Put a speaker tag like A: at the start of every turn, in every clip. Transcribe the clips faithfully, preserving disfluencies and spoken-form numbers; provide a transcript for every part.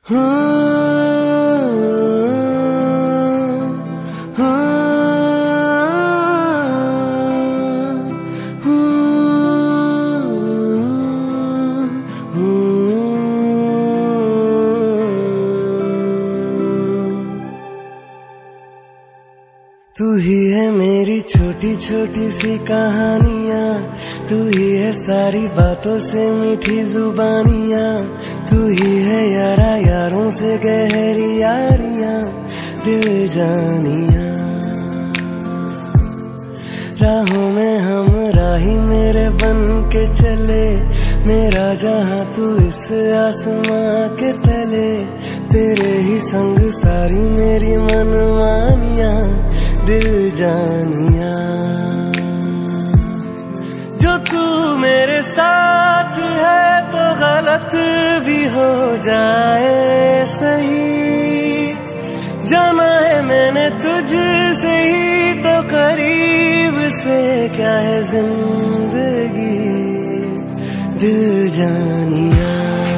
A: तू ही है मेरी छोटी छोटी सी कहानियाँ, तू ही है सारी बातों से मीठी जुबानियाँ, तू ही है यारा यारों से गहरी यारियाँ, दिल जानियाँ। राहों में हम राही मेरे बन के चले, मेरा जहाँ तू इस आसमां के तले, तेरे ही संग सारी मेरी मनमानियाँ, दिल जानिया। जो तू मेरे साथ है तो गलत भी हो जाए सही, जाना है मैंने तुझसे ही तो करीब से क्या है जिंदगी, दिल जानिया।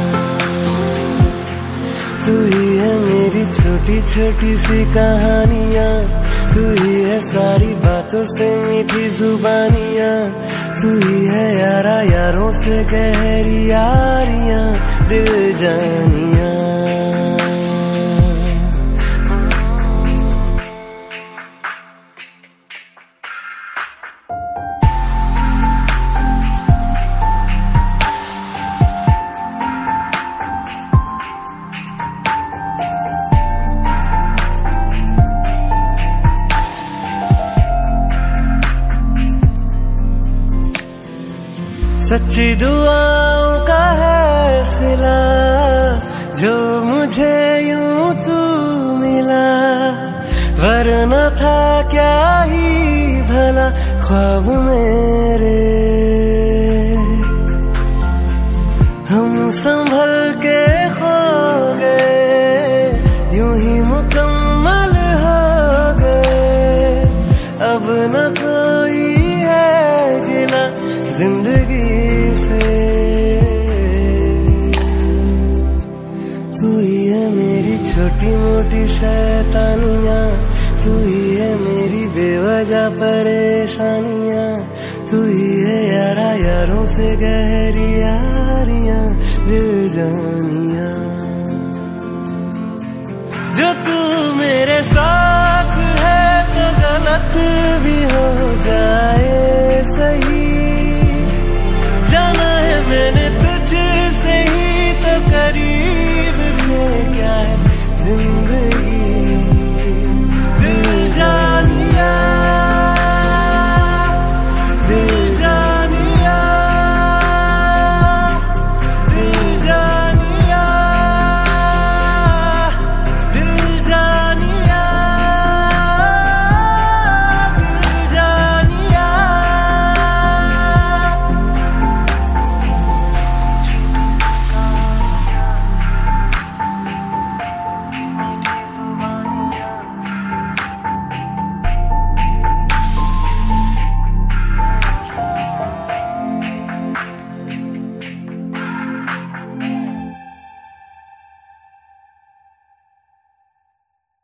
A: तू ही है मेरी छोटी छोटी सी कहानियाँ, तू ही है सारी बातों से मीठी जुबानियाँ, तू ही है यारा यारों से गहरी यारियाँ, दिल जानिया। सच्ची दुआओं का है सिला जो मुझे यूं तू मिला, वरना था क्या ही भला ख्वाब मेरे। हम संभल के खो गए, यूं ही मुकम्मल हो गए, अब न कोई है गिला जिंदगी से। तू ही है मेरी छोटी मोटी शैतानियाँ, तू ही है मेरी बेवजह परेशानियाँ, तू ही है यारा यारों से गहरी यारियाँ, दिल जानिया। जो तू मेरे साथ है तो गलत भी हो